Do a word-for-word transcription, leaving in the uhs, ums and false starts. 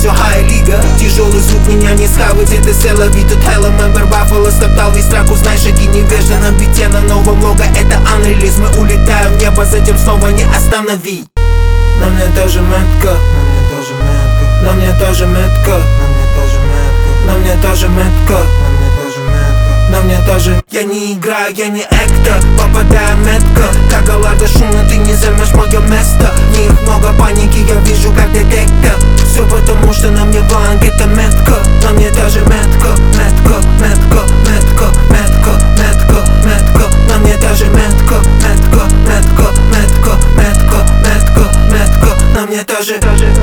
все хай-лига. Тяжелый звук меня не схавать, это селови. Тут Hello Member Buffalo стоптал весь трак. Узнай шаги невежда на бите, на новом лого. Это unrelease, мы улетаем в небо, затем снова не останови. На мне тоже метка, на мне тоже метка, на мне тоже метка, на мне тоже. Я не играю, я не актер, попадаю метко. Как галарда шумно, ты не займешь мое место. В них много паники, я вижу как детектор. Все потому, что на мне бланк, это метка. На мне тоже метка, метка, метка, метка, метка, метка, метка. На мне тоже метка, метка, метка, метка, метка, метка, метка. На мне тоже.